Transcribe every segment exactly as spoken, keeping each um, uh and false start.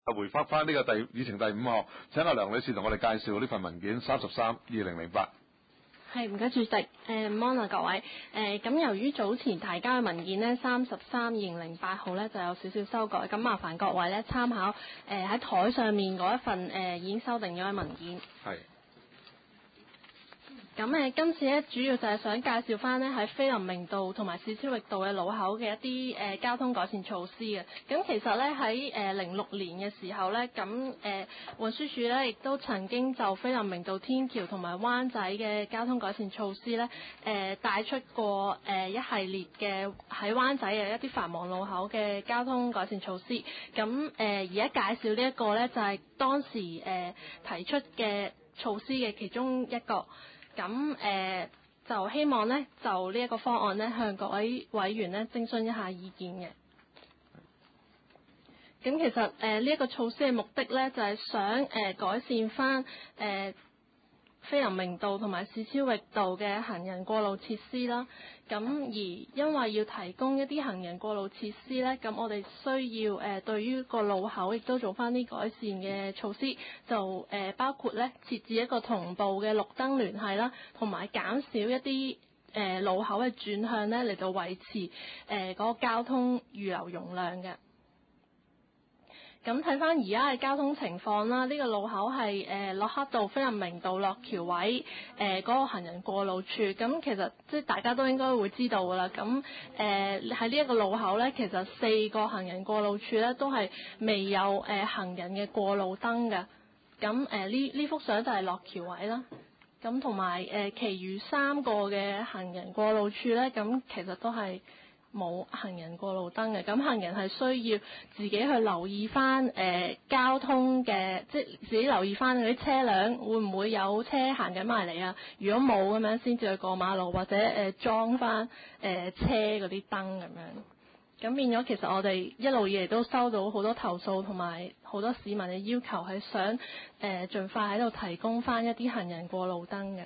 回覆翻呢個第議程第五項，請阿梁女士同我哋介紹呢份文件三十三二零零八。 係，唔該主席。誒，Mon 啊各位。誒，咁由於早前提交嘅文件呢，三十三二零零八號呢就有少少修改，咁麻煩各位呢參考誒喺台上面嗰一份誒、呃、已經修訂咗嘅文件。 係。 咁誒，今次咧主要就係想介紹翻咧喺菲林明道同埋史超域道嘅路口嘅一啲誒、呃、交通改善措施嘅。咁其實咧喺誒零六年嘅時候咧，咁誒、呃、運輸署咧亦都曾經就菲林明道天橋同埋灣仔嘅交通改善措施咧，誒、呃、帶出過誒、呃、一系列嘅喺灣仔嘅一啲繁忙路口嘅交通改善措施。咁誒而家介紹呢一個咧，就係、是、當時誒、呃、提出嘅措施嘅其中一個。咁誒、呃、就希望咧就呢一個方案咧向各位委員咧徵詢一下意見嘅。咁其實誒呢一個措施嘅目的咧就係、是、想誒、呃、改善翻誒、呃、菲林明道同埋史超域道嘅行人過路設施啦。咁而因為要提供一啲行人過路設施咧，咁我哋需要誒、呃、對於個路口亦都做翻啲改善嘅措施，就誒、呃、包括咧設置一個同步嘅綠燈聯繫啦，同埋減少一啲誒、呃、路口嘅轉向咧嚟到維持誒嗰、呃那個交通預留容量嘅。咁睇翻而家嘅交通情況啦，呢、這個路口係誒駱克道菲林明道落橋位誒嗰、呃那個行人過路處。咁其實即係大家都應該會知道㗎啦。咁誒喺呢一個路口咧，其實四個行人過路處咧都係未有誒、呃、行人嘅過路燈嘅。咁誒呢呢幅相就係落橋位啦。咁同埋誒其餘三個嘅行人過路處咧，咁其實都係冇行人過路燈嘅。咁行人係需要自己去留意翻誒、呃、交通嘅，即係自己留意翻嗰啲車輛會唔會有車行緊埋嚟啊？如果冇咁樣，先至去過馬路，或者誒、呃、裝翻誒、呃、車嗰啲燈咁樣。咁變咗，其實我哋一路以嚟都收到好多投訴，同埋好多市民嘅要求係想誒、呃、盡快喺度提供翻一啲行人過路燈嘅。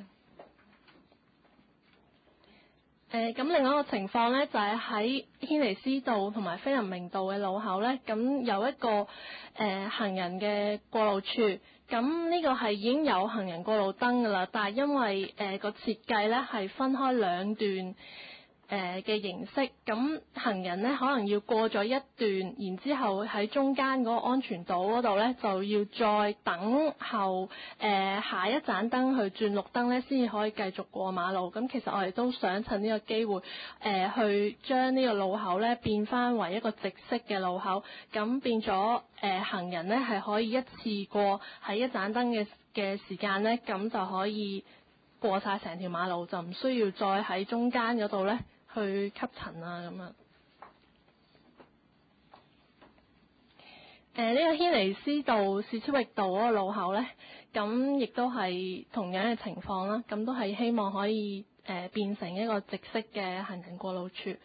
誒咁、呃、另外一個情況咧，就係喺軒尼詩道同埋菲林明道嘅路口咧，咁有一個誒、呃、行人嘅過路處，咁呢個係已經有行人過路燈㗎啦，但係因為誒、呃、個設計咧係分開兩段誒嘅、呃、形式，咁行人咧可能要過咗一段，然之後喺中間嗰個安全島嗰度咧，就要再等候誒、呃、下一盞燈去轉綠燈咧，先至可以繼續過馬路。咁其實我哋都想趁呢個機會誒、呃、去將呢個路口咧變翻為一個直式嘅路口，咁變咗誒、呃、行人咧係可以一次過喺一盞燈嘅嘅時間咧，咁就可以過晒成條馬路，就唔需要再喺中間嗰度咧去吸塵啊咁啊。誒、呃、呢、這個軒尼詩道史超域道嗰個路口咧，咁亦都係同樣嘅情況啦。咁都係希望可以誒、呃、變成一個直式嘅行人過路處。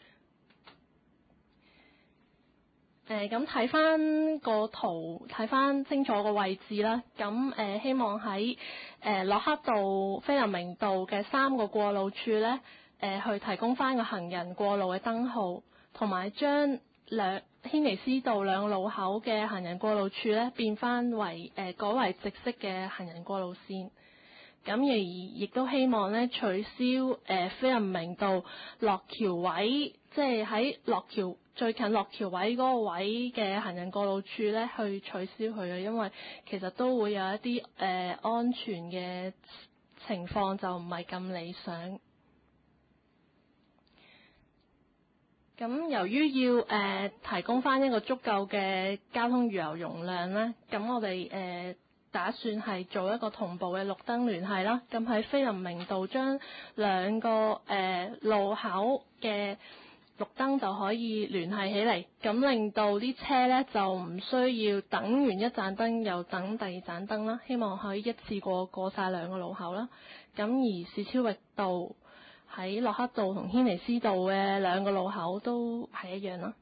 誒咁睇翻個圖，睇翻清楚個位置啦。咁誒、呃、希望喺誒駱克道、菲林明道嘅三個過路處咧，誒、呃、去提供翻個行人過路嘅燈號，同埋將兩軒尼詩道兩個路口嘅行人過路處咧變翻為誒、呃、改為直式嘅行人過路線。咁而亦都希望咧取消誒、呃、菲林明道落橋位，即係喺落橋最近落橋位嗰個位嘅行人過路處咧，去取消佢嘅，因為其實都會有一啲誒、呃、安全嘅情況，就唔係咁理想。咁由於要誒、呃、提供翻一個足夠嘅交通預留容量咧，咁我哋誒、呃打算係做一個同步嘅綠燈聯繫啦，咁喺菲林明道將兩個誒、呃、路口嘅綠燈就可以聯繫起嚟，咁令到啲車咧就唔需要等完一盞燈又等第二盞燈啦，希望可以一次過過晒兩個路口啦。咁而史超域道喺駱克道同軒尼詩道嘅兩個路口都係一樣啦。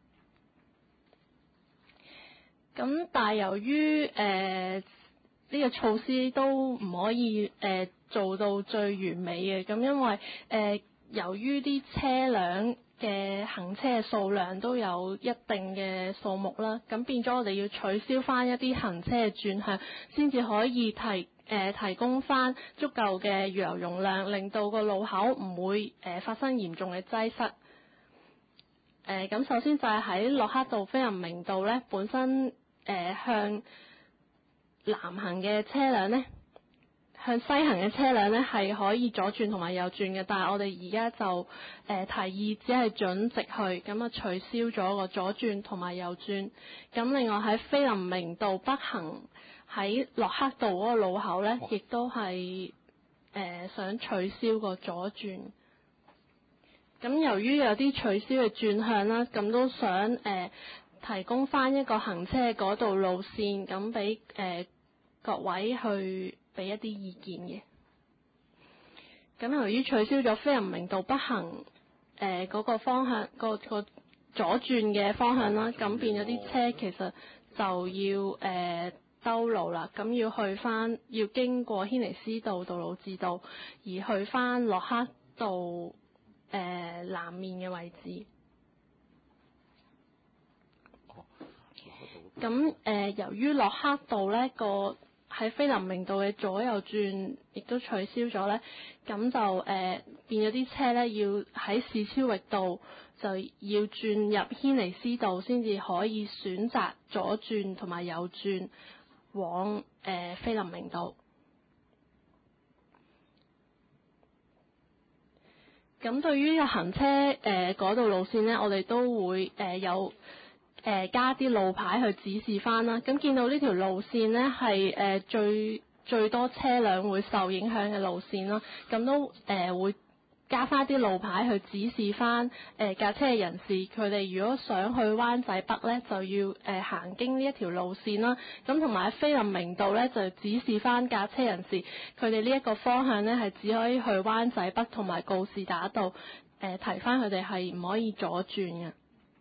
咁但係由於誒，呃呢個措施都唔可以誒、呃、做到最完美嘅，咁因為誒、呃、由於啲車輛嘅行車數量都有一定嘅數目啦，咁變咗我哋要取消翻一啲行車嘅轉向，先至可以提誒、呃、提供翻足夠嘅預留容量，令到個路口唔會誒、呃、發生嚴重嘅擠塞。誒、呃、咁首先就係喺洛克道菲林明道咧，本身誒、呃、向南行嘅車輛咧。向西行嘅車輛咧係可以左轉同埋右轉嘅，但係我哋而家就誒、呃、提議只係準直去，咁啊取消咗個左轉同埋右轉。咁另外喺菲林明道北行喺洛克道嗰個路口咧，亦都係誒、呃、想取消個左轉。咁由於有啲取消嘅轉向啦，咁都想誒、呃、提供翻一個行車嗰道路線，咁俾誒各位去俾一啲意見嘅。咁由於取消咗菲林明道北行誒嗰、呃那個方向，個個左轉嘅方向啦，咁變咗啲車其實就要誒、呃、兜路啦，咁要去翻要經過軒尼詩道、杜魯治道，而去翻洛克道誒、呃、南面嘅位置。咁誒、呃、由於洛克道咧個喺菲林明道嘅左右轉亦都取消咗咧，咁就誒、呃、變咗啲車咧要喺市超域道就要轉入軒尼詩道先至可以選擇左轉同埋右轉往誒、呃、菲林明道。咁對於行車誒嗰道路線咧，我哋都會誒、呃、有。誒、呃、加啲路牌去指示翻啦，咁見到呢條路線呢係誒最最多車輛會受影響嘅路線啦，咁都誒、呃、會加翻啲路牌去指示翻誒駕車嘅人士，佢哋如果想去灣仔北呢，就要誒、呃、行經呢一條路線啦，咁同埋喺菲林明道呢，就指示翻駕車人士，佢哋呢一個方向呢係只可以去灣仔北同埋告士打道，誒、呃、提翻佢哋係唔可以左轉嘅。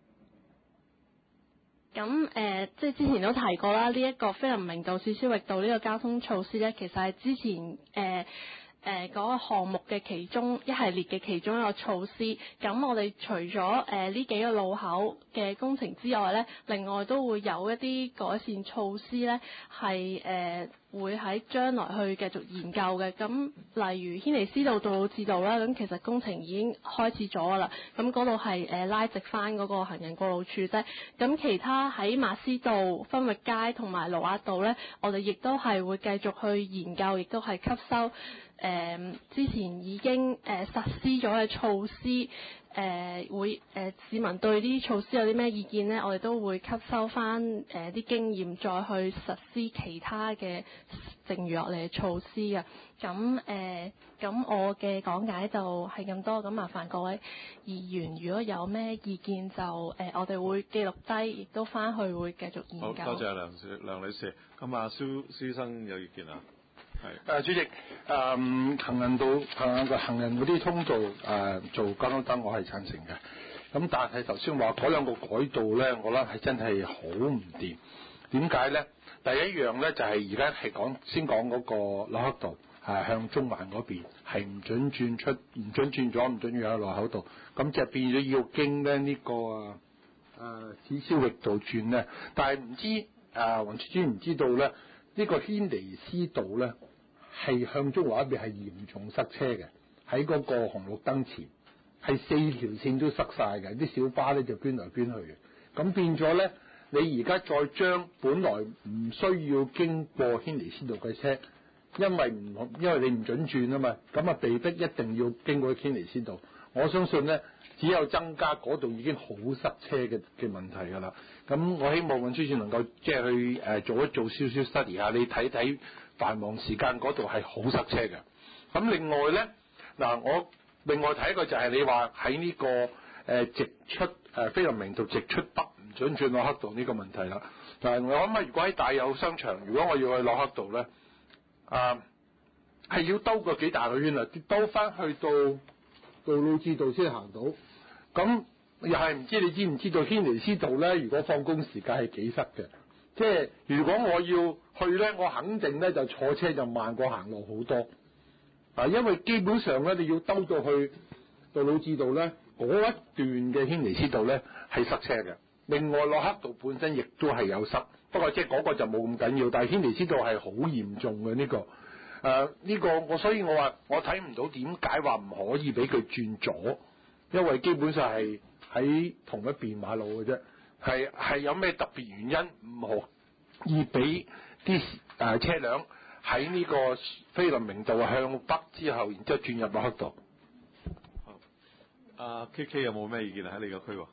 咁誒、呃，即係之前都提過啦，呢、這、一個菲林明道、市超域道呢個交通措施咧，其實係之前誒誒嗰個項目嘅其中一系列嘅其中一個措施。咁我哋除咗誒呢幾個路口嘅工程之外咧，另外都會有一啲改善措施咧，係誒、呃、會喺將來去繼續研究嘅。咁例如軒尼詩道、杜魯治道啦，咁其實工程已經開始咗㗎啦。咁嗰度係誒拉直翻嗰個行人過路處啫。咁其他喺馬師道、分域街同埋盧押道咧，我哋亦都係會繼續去研究，亦都係吸收誒、呃、之前已經誒、呃、實施咗嘅措施，誒、呃、會誒、呃、市民對呢啲措施有啲咩意見咧？我哋都會吸收翻誒啲經驗，再去實施其他嘅剩餘落嚟嘅措施嘅。咁誒咁我嘅講解就係咁多，咁麻煩各位議員如果有咩意見就誒、呃、我哋會記錄低，亦都翻去會繼續研究。 好多謝梁梁女士。咁啊，蕭蕭生有意見啊？係。 誒、呃、主席，誒、呃、行人道行人個行人嗰啲通道誒、呃、做交通燈，我係贊成嘅。咁但係頭先話嗰兩個改道咧，我覺得係真係好唔掂。點解咧？第一樣咧就係而家係講先講嗰個洛克道。係向中環嗰邊係唔準轉出，唔準轉咗，唔準轉喺路口度，咁就變咗要經咧呢、這個啊誒市超域道轉咧。但係唔知啊黃處長唔知道咧，呢、這個軒尼詩道咧係向中環嗰邊係嚴重塞車嘅，喺嗰個紅綠燈前係四條線都塞晒嘅，啲小巴咧就捐來捐去嘅，咁變咗咧，你而家再將本來唔需要經過軒尼詩道嘅車。因為唔因為你唔準轉啊嘛，咁啊被逼一定要經過軒尼詩道。我相信咧，只有增加嗰度已經好塞車嘅嘅問題㗎啦。咁我希望運輸署能夠即係去誒、呃、做一做少少 study 下，你睇睇繁忙時間嗰度係好塞車嘅。咁另外咧，嗱我另外睇一個就係你話喺呢個誒、呃、直出誒、呃、菲林明道直出北唔準轉洛克道呢個問題啦。但係我諗啊，如果喺大有商場，如果我要去洛克道咧。啊，係要兜個幾大個圈啊！兜翻去到杜魯治道先行到，咁又係唔知你知唔知道軒尼詩道咧？如果放工時間係幾塞嘅，即係如果我要去咧，我肯定咧就坐車就慢過行路好多。啊，因為基本上咧你要兜到去杜魯治道咧， 嗰一段嘅軒尼詩道咧係塞車嘅。另外洛克道本身亦都係有塞，不過即係嗰個就冇咁緊要，但係軒尼詩道係好嚴重嘅呢、這個。誒、呃、呢、這個我所以我話我睇唔到點解話唔可以俾佢轉左，因為基本上係喺同一邊馬路嘅啫，係係有咩特別原因唔可以俾啲誒車輛喺呢個菲林明道向北之後，然之後轉入洛克道？ 好，阿 K K 有冇咩意見喺你個區喎？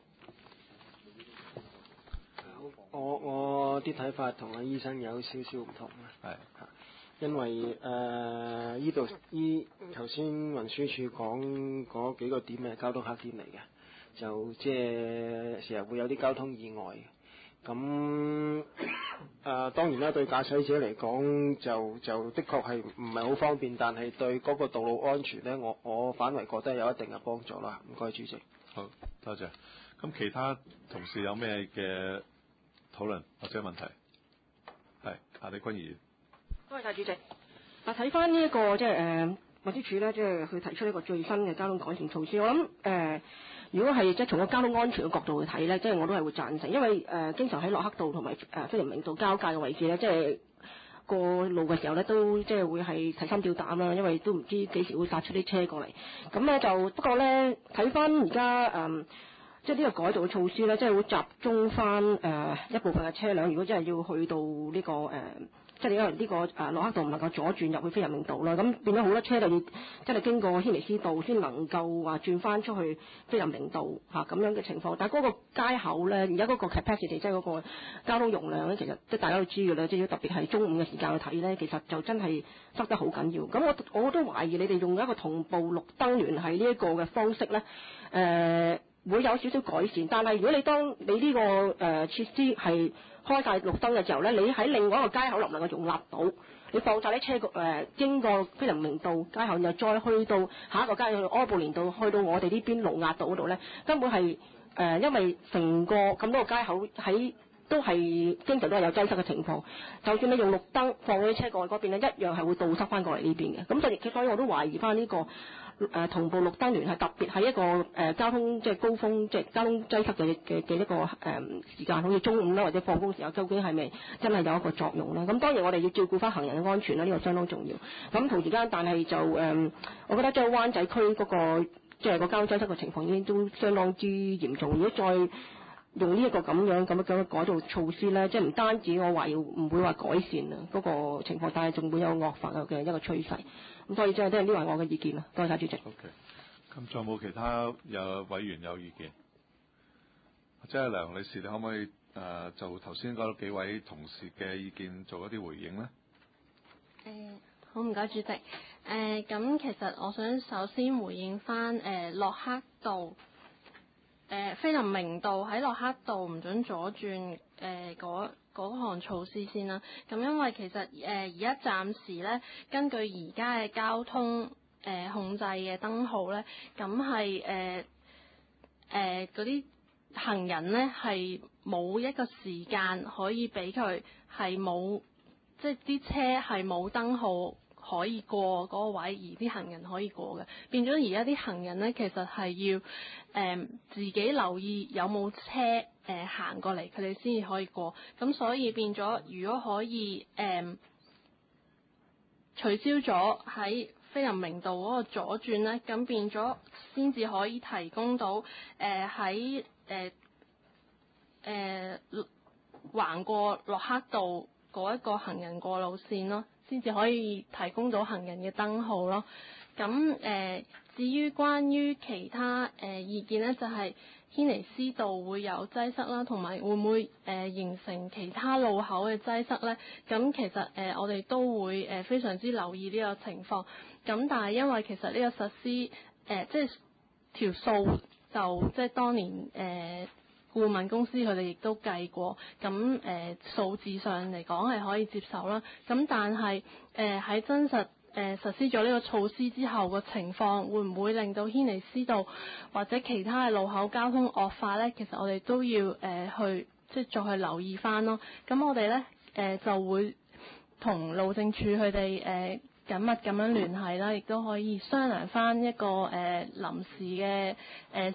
我我啲睇法同阿醫生有少少唔同啊。係，因為誒依度依頭先運輸署講嗰幾個點係交通黑點嚟嘅，就即係成日會有啲交通意外。咁誒、呃、當然啦，對駕駛者嚟講就就的確係唔係好方便，但係對嗰個道路安全咧，我我反為覺得有一定嘅幫助啦。唔該，主席。 好，多謝。咁其他同事有咩嘅討論或者問題？係，阿李君儀。 多謝晒主席。嗱，睇翻呢一個即係誒運輸署咧，即係佢提出一個最新嘅交通改善措施。我諗誒、呃，如果係即係從個交通安全嘅角度去睇咧，即係我都係會贊成，因為誒、呃、經常喺洛克道同埋誒菲林明道交界嘅位置咧，即係過路嘅時候咧，都即係會係提心吊膽啦，因為都唔知幾時會殺出啲車過嚟。咁咧就不過咧睇翻而家誒。即係呢個改道嘅措施咧，即係會集中翻誒、呃、一部分嘅車輛。如果真係要去到呢、這個誒、呃，即係因為呢個誒洛克道唔能夠左轉入去菲林明道啦，咁變咗好多車就要真係經過軒尼詩道先能夠話轉翻出去菲林明道嚇咁、啊、樣嘅情況。但係嗰個街口咧，而家嗰個 capacity 即係嗰個交通容量咧，其實即係大家都知嘅啦，即係特別係中午嘅時間去睇咧，其實就真係塞得好緊要。咁我我都懷疑你哋用一個同步綠燈聯繫呢一個嘅方式咧，誒、呃。會有少少改善，但係如果你當你呢、這個誒、呃、設施係開晒綠燈嘅時候咧，你喺另外一個街口能唔能夠容納到？你放晒啲車誒、呃、經過菲林明道街口，然後再去到下一個街口柯布連道，去到我哋呢邊盧押道嗰度咧，根本係誒、呃、因為成個咁多個街口喺都係經常都係有擠塞嘅情況。就算你用綠燈放嗰啲車過去嗰邊咧，一樣係會倒塞翻過嚟呢邊嘅。咁所以所以我都懷疑翻呢、這個。誒、呃、同步綠燈聯繫，特別係一個誒、呃、交通即係高峰即係交通擠塞嘅嘅嘅一個誒、呃、時間，好似中午啦或者放工時候，究竟係咪真係有一個作用咧？咁當然我哋要照顧翻行人嘅安全啦，呢、這個相當重要。咁同時間，但係就誒、呃，我覺得即係灣仔區嗰、那個即係個交通擠塞嘅情況已經都相當之嚴重。如果再用呢一個咁樣咁樣嘅改道措施咧，即係唔單止我話要唔會話改善啊嗰個情況，但係仲會有惡化嘅一個趨勢。咁所以即係都係呢個係我嘅意見啦。多謝主席。 OK。咁仲有冇其他有委員有意見？即係梁女士，你可唔可以誒、呃、就頭先嗰幾位同事嘅意見做一啲回應咧？ 誒、呃，好唔該主席。誒、呃，咁其實我想首先回應翻誒洛克道。誒菲林明道喺洛克道唔準左轉誒嗰嗰項措施先啦。咁因為其實誒而家暫時咧，根據而家嘅交通誒、呃、控制嘅燈號咧，咁係誒誒嗰啲行人咧係冇一個時間可以俾佢係冇，即係啲車係冇燈號可以過嗰個位，而啲行人可以過嘅，變咗而家啲行人咧，其實係要誒、呃、自己留意有冇車誒、呃、行過嚟，佢哋先至可以過。咁所以變咗，如果可以誒、呃、取消咗喺菲林明道嗰個左轉咧，咁變咗先至可以提供到誒喺誒誒橫過洛克道嗰一個行人過路線咯。先至可以提供到行人嘅燈號咯。咁誒、呃，至於關於其他誒、呃、意見咧，就係、是、軒尼詩道會有擠塞啦，同埋會唔會誒、呃、形成其他路口嘅擠塞咧？咁其實誒、呃、我哋都會誒、呃、非常之留意呢個情況。咁但係因為其實呢個實施誒、呃、即係條數就即係當年誒。呃顧問公司佢哋亦都計過，咁誒、呃、數字上嚟講係可以接受啦。咁但係誒喺真實誒、呃、實施咗呢個措施之後個情況，會唔會令到軒尼詩道或者其他嘅路口交通惡化咧？其實我哋都要誒、呃、去即係再去留意翻咯。咁我哋咧誒就會同路政署佢哋誒緊密咁樣聯繫啦，亦都可以商量翻一個誒、呃、臨時嘅誒。呃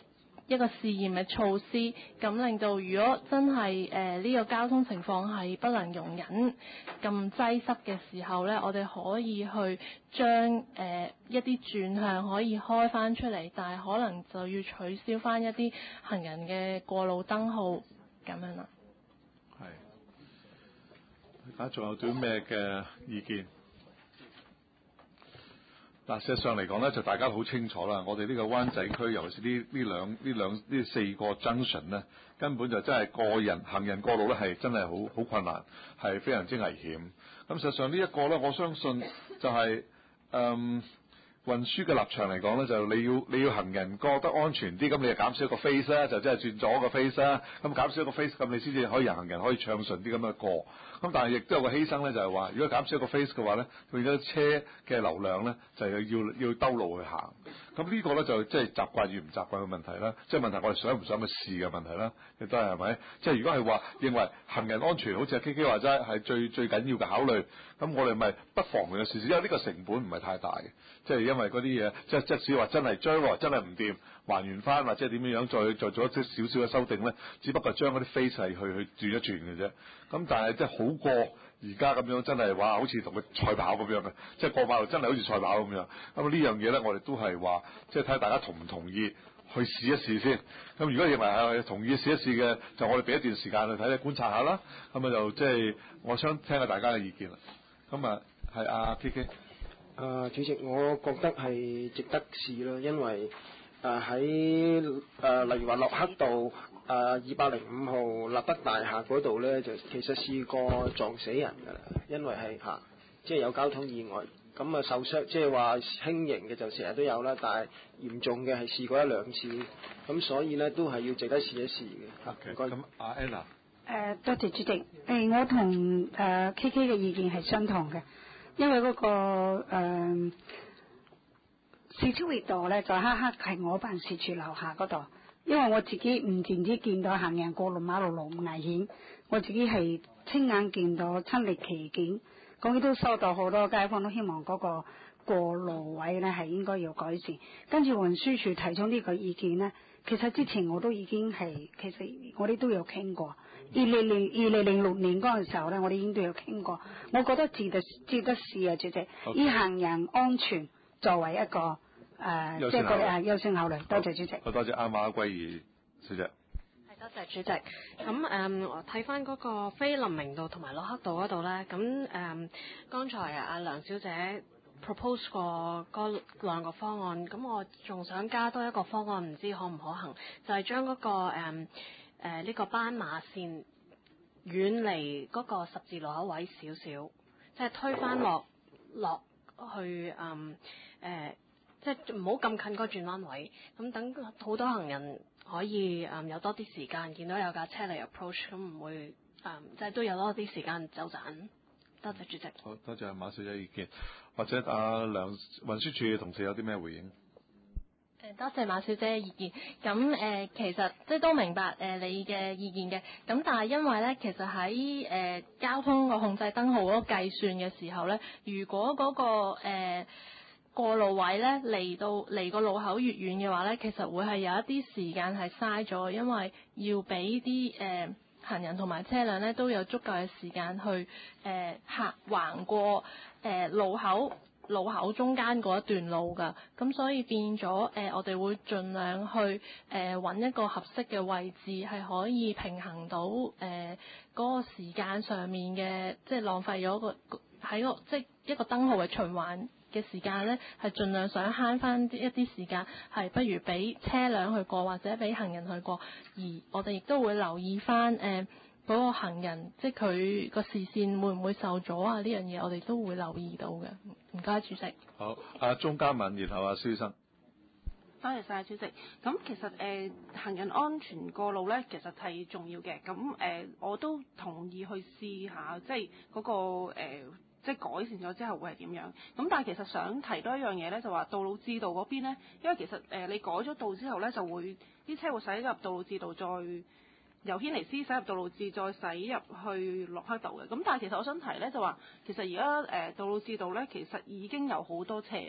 一個試驗嘅措施，咁令到如果真係誒呢個交通情況係不能容忍咁擠塞嘅時候呢，我哋可以去將誒、呃、一啲轉向可以開翻出嚟，但係可能就要取消翻一啲行人嘅過路燈號咁樣啦。 係，大家仲有啲咩嘅意見？嗱，事實上嚟講咧，就大家好清楚啦。我哋呢個灣仔區，尤其是呢呢兩呢兩呢四個 junction 咧，根本就真係個人行人過路咧，係真係好好困難，係非常之危險。咁實際上呢一個咧，我相信就係、是、嗯。運輸嘅立場嚟講咧，就你要你要行人過得安全啲，咁你就減少一個 face 啦，就即係轉左個 face 啦，咁減少一個 face，咁你先至可以行人可以暢順啲咁樣過。咁但係亦都有個犧牲咧，就係話，如果減少一個 face 嘅話咧，變咗車嘅流量咧，就係要要兜路去行。咁呢個咧就即係習慣與唔習慣嘅問題啦，即係問題我哋想唔想去試嘅問題啦，亦都係係咪？即係如果係話認為行人安全，好似阿 K K 話齋係最最緊要嘅考慮，咁我哋咪不妨去試試，因為呢個成本唔係太大嘅，即係因為嗰啲嘢，即係即使話真係將來真係唔掂，還原翻或者點樣樣再再做一啲少少嘅修訂咧，只不過將嗰啲 face 係去去轉一轉嘅啫。咁但係即係好過而家咁樣，真係話好似同佢賽跑咁樣嘅，即係過馬路真係好似賽跑咁樣。咁啊呢樣嘢咧，我哋都係話，即係睇下大家同唔同意去試一試先。咁如果認為係同意試一試嘅，就我哋俾一段時間去睇睇觀察下啦。咁啊就即係我想聽下大家嘅意見啦。咁啊係阿 K K。 啊，主席，我覺得係值得試咯，因為誒喺誒例如話洛克道誒二百零五號立德大廈嗰度咧，就其實試過撞死人㗎啦，因為係嚇、啊、即係有交通意外，咁啊受傷，即係話輕型嘅就成日都有啦，但係嚴重嘅係試過一兩次，咁所以咧都係要值得試一試嘅嚇。唔該。 咁阿 Anna。 誒多謝主席，誒、呃、我同誒、呃、K K 嘅意見係相同嘅。因為嗰、那個誒市超域道咧，就刻刻係我辦事處樓下嗰度。因為我自己唔淨止見到行人過路馬路路唔危險，我自己係親眼見到親歷其境。咁亦都收到好多街坊都希望嗰個過路位咧係應該要改善。跟住運輸署提出呢個意見咧，其實之前我都已經係其實我哋都有傾過。二零零二零零六年嗰陣時候咧，我哋已經都有傾過。我覺得值得值得試啊，主席，以行人安全作為一個誒，即係個誒優先考慮。多謝主席。 好多謝阿馬桂儀小姐。 係多謝主席。咁誒睇翻嗰個菲林明道同埋洛克道嗰度咧，咁誒剛才阿梁小姐 propose 過嗰兩個方案，咁我仲想加多一個方案，唔知可唔可行？就係將嗰個誒。嗯誒呢、呃這個斑馬線遠離嗰個十字路口位少少，即係推返落落去嗯誒、呃，即係唔好咁近嗰個轉彎位，咁等好多行人可以嗯有多啲時間見到有架車嚟 approach，咁唔會嗯即係都有多啲時間走盞。多謝主席。 好多謝馬小姐意見，或者阿、啊、梁運輸署嘅同事有啲咩回應？ 誒多謝馬小姐嘅意見，咁誒、呃、其實即係都明白誒、呃、你嘅意見嘅，咁但係因為咧，其實喺誒、呃、交通個控制燈號嗰個計算嘅時候咧，如果嗰、那個誒、呃、過路位咧離到離個路口越遠嘅話咧，其實會係有一啲時間係嘥咗，因為要俾啲誒行人同埋車輛咧都有足夠嘅時間去誒行橫過誒、呃、路口。路口中間嗰一段路㗎，咁所以變咗誒、呃，我哋會盡量去誒揾、呃、一個合適嘅位置，係可以平衡到誒嗰、呃嗰個時間上面嘅，即係浪費咗個喺個即係一個燈號嘅循環嘅時間咧，係盡量想慳翻一啲時間，係不如俾車輛去過或者俾行人去過，而我哋亦都會留意翻誒。呃嗰個行人，即係佢個視線會唔會受阻啊？呢樣嘢我哋都會留意到嘅。唔該，主席。 好，阿鐘嘉敏，然後阿蕭醫生。 多謝晒主席。咁其實誒、呃、行人安全過路咧，其實係重要嘅。咁誒、呃、我都同意去試下，即係嗰、那個、呃、即係改善咗之後會係點樣。咁但係其實想提多一樣嘢咧，就話道路指導嗰邊咧，因為其實誒、呃、你改咗道之後咧，就會啲車會駛入道路指導再。由軒尼詩駛入道路誌，再駛入去洛克道嘅。咁但係其實我想提咧，就話其實而家誒道路誌道咧，其實已經有好多車，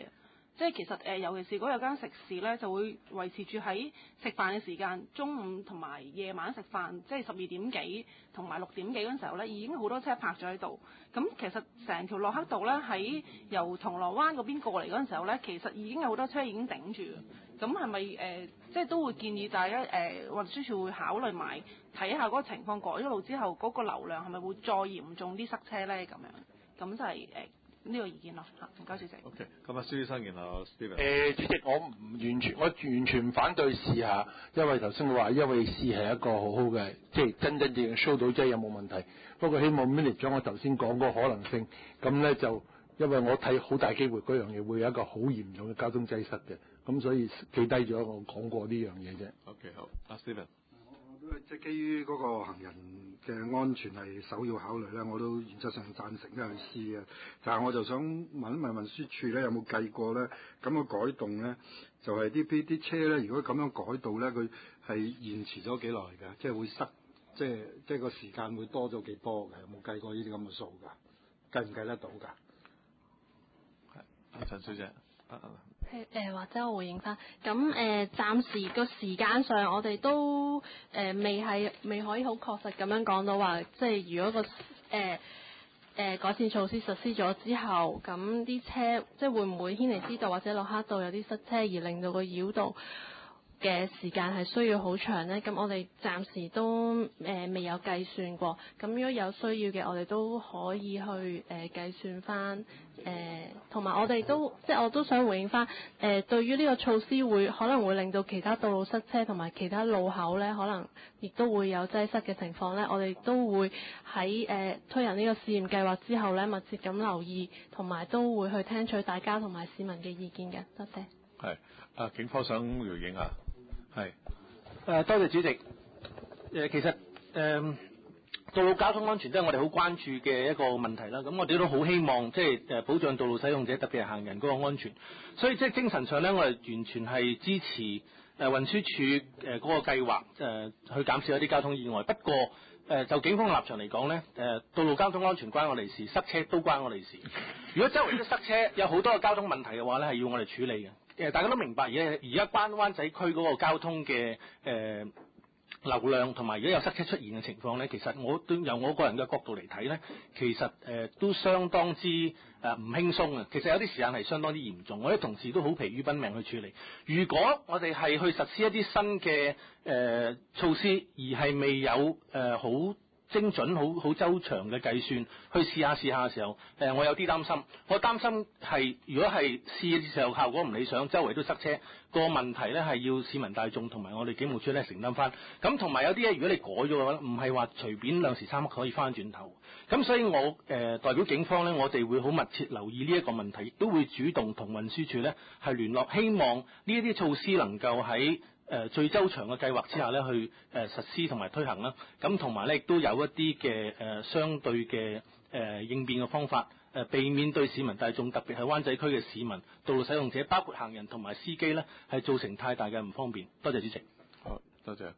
即係其實誒、呃，尤其是如果有間食肆咧，就會維持住喺食飯嘅時間，中午同埋夜晚食飯，即係十二點幾同埋六點幾嗰陣時候咧，已經好多車泊咗喺度。咁其實成條駱克道咧，喺由銅鑼灣嗰邊過嚟嗰陣時候咧，其實已經有好多車已經頂住。咁係咪誒，即係都會建議大家誒、呃、運輸署會考慮埋睇下嗰個情況，改咗路之後嗰、嗰個流量係咪會再嚴重啲塞車咧？咁樣咁就係誒呢個意見咯嚇。唔該，主席。 OK，咁啊，蕭醫生，然後 Steven。 誒，主席，我唔完全，我完全唔反對試下，因為頭先我話，因為試係一個好好嘅，即係真真正正 show 到即係有冇問題。不過希望 manage 咗我頭先講嗰個可能性，咁咧就因為我睇好大機會嗰樣嘢會有一個好嚴重嘅交通擠塞嘅，咁所以記低咗我講過呢樣嘢啫。 OK， 好，阿 Steven。 我都即係基於嗰個行人嘅安全係首要考慮咧，我都原則上贊成都係去試嘅。但係我就想問一問運輸署咧，有冇計過咧？咁嘅改動咧，就係啲啲啲車咧，如果咁樣改道咧，佢係延遲咗幾耐㗎？即係會塞，即係即係個時間會多咗幾多㗎？有冇計過呢啲咁嘅數㗎？計唔計得到㗎？ 係，阿陳小姐。啊誒、呃、或者我回應翻，咁誒、呃、暫時個時間上，我哋都誒、呃、未係未可以好確實咁樣講到話，即係如果個誒誒、呃呃、改善措施實施咗之後，咁啲車即係會唔會軒尼詩道或者駱克道有啲塞車，而令到個繞道嘅時間係需要好長呢？咁我哋暫時都誒、呃、未有計算過。咁如果有需要嘅，我哋都可以去誒、呃、計算翻。誒，同埋我哋都即係我都想回應翻。誒、呃，對於呢個措施會可能會令到其他道路塞車，同埋其他路口咧，可能亦都會有擠塞嘅情況咧。我哋都會喺誒、呃、推行呢個試驗計劃之後咧，密切咁留意，同埋都會去聽取大家同埋市民嘅意見嘅。多謝。 係，啊，警方想回應下。係。 誒、呃，多謝主席。誒、呃，其實誒。呃道路交通安全都係我哋好關注嘅一個問題啦，咁我哋都好希望即係誒保障道路使用者，特別係行人嗰個安全。所以即係精神上咧，我哋完全係支持誒運輸署誒嗰個計劃誒去減少一啲交通意外。不過誒就警方立場嚟講咧，誒道路交通安全關我哋事，塞車都關我哋事。如果周圍都塞車，有好多嘅交通問題嘅話咧，係要我哋處理嘅。誒大家都明白，而家而家關灣仔區嗰個交通嘅誒。呃流量同埋如果有塞車出現嘅情況咧，其實我都由我個人嘅角度嚟睇咧，其實誒、呃、都相當之誒唔輕鬆啊！其實有啲時間係相當之嚴重，我啲同事都好疲於奔命去處理。如果我哋係去實施一啲新嘅誒、呃、措施，而係未有誒好、呃精準好好周詳嘅計算，去試下試下嘅時候，誒、呃、我有啲擔心。我擔心係如果係試嘅時候效果唔理想，周圍都塞車，個問題咧係要市民大眾同埋我哋警務處咧承擔翻。咁同埋有啲嘢，如果你改咗嘅話，唔係話隨便兩時三刻可以翻轉頭。咁所以我誒、呃、代表警方咧，我哋會好密切留意呢一個問題，亦都會主動同運輸署咧係聯絡，希望呢一啲措施能夠喺誒、呃、最周長嘅計劃之下咧，去誒、呃、實施同埋推行啦。咁同埋咧，亦都有一啲嘅誒相對嘅誒、呃、應變嘅方法，誒、呃、避免對市民大眾，特別係灣仔區嘅市民、道路使用者，包括行人同埋司機咧，係造成太大嘅唔方便。多謝主席。 好，多謝。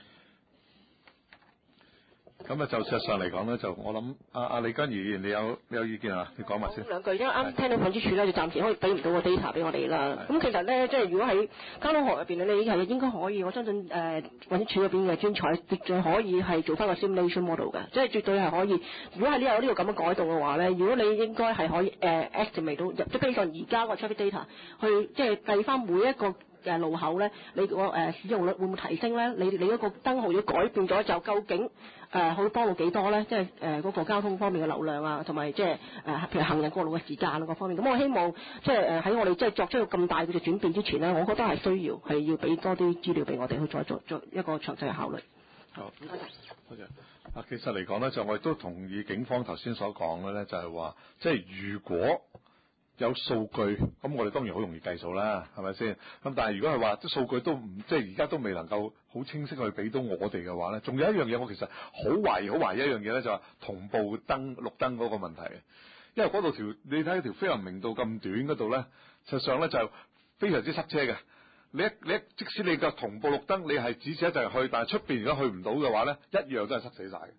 咁啊，就事實上嚟講咧，就我諗，阿、啊、阿李嘉怡議員，你有你有意見啊？你講埋先。 兩句，因為啱聽到運輸署咧，就暫時可以俾唔到個 data 俾我哋啦。咁其實咧，即係如果喺交通學入邊咧，你係應該可以，我相信誒、呃、運輸署入邊嘅專才絕對可以係做翻個 simulation model 嘅，即係絕對係可以。如果係呢有呢個咁嘅改動嘅話咧，如果你應該係可以誒、呃、estimate 到，即係基於而家個 traffic data 去即係計翻每一個嘅路口咧，你個誒、呃、使用率會唔會提升咧？你你嗰個燈號要改變咗，就究竟？誒、呃、可以幫到幾多咧？即係誒嗰個交通方面嘅流量啊，同埋即係誒譬如行人過路嘅時間啊各方面。咁我希望即係誒喺我哋即係作出咁大嘅轉變之前咧，我覺得係需要係要俾多啲資料俾我哋去再做做一個詳細嘅考慮。 好，多謝。多謝。啊，其實嚟講咧，就我亦都同意警方頭先所講嘅咧，就係話，即係如果有數據，咁我哋當然好容易計數啦，係咪先？咁但係如果係話啲數據都唔，即係而家都未能夠好清晰去俾到我哋嘅話咧，仲有一樣嘢，我其實好懷疑、好懷疑一樣嘢咧，就係同步燈綠燈嗰個問題。因為嗰度條你睇條菲林明道咁短嗰度咧，實際上咧就非常之塞車嘅。你一你一即使你個同步綠燈，你係指示一陣去，但係出邊如果去唔到嘅話咧，一樣都係塞死晒嘅。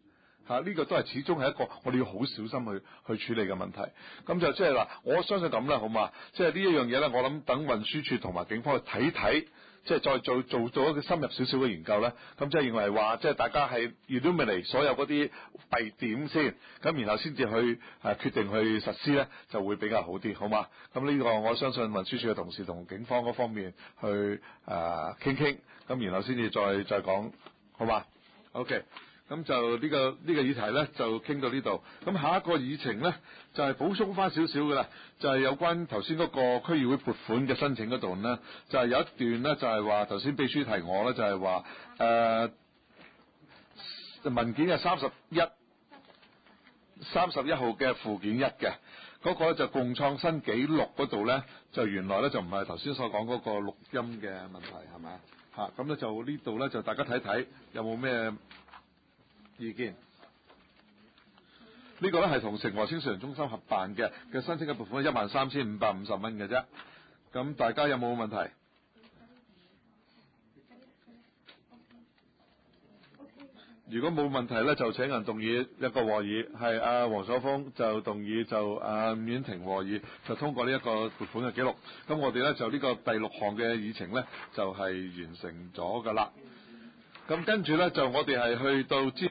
嚇、啊，呢、這個都係始終係一個我哋要好小心去去處理嘅問題。咁就即係嗱，我相信咁啦，好嘛？即係呢一樣嘢咧，我諗等運輸署同埋警方去睇睇。即係再做做做一個深入少少嘅研究咧，咁即係認為話，即係大家係 eliminate 所有嗰啲弊點先，咁然後先至去誒、啊、決定去實施咧，就會比較好啲，好嘛？咁呢個我相信運輸署嘅同事同警方嗰方面去誒傾傾，咁、啊、然後先至再再講，好嘛 ？OK。咁就呢、這個呢、這個議題咧，就傾到呢度。咁下一個議程咧，就係、是、補充翻少少嘅啦，就係、是、有關頭先嗰個區議會撥款嘅申請嗰度呢，就係、是、有一段咧，就係話頭先秘書提我咧，就係話誒文件嘅三十一三十一號嘅附件一嘅嗰、那個就共創新紀錄嗰度咧，就原來咧就唔係頭先所講嗰個錄音嘅問題係咪啊？嚇咁咧就呢度咧就大家睇睇有冇咩意見？呢個咧係同城和青少年中心合辦嘅嘅申請嘅撥款係一萬三千五百五十蚊嘅啫。咁大家有冇問題？如果冇問題咧，就請人動議一個和議，係阿黃守峰就動議就阿伍婉婷和議，就通過呢一個撥款嘅記錄。咁我哋咧就呢個第六項嘅議程咧就係、是、完成咗㗎啦。咁跟住咧就我哋係去到之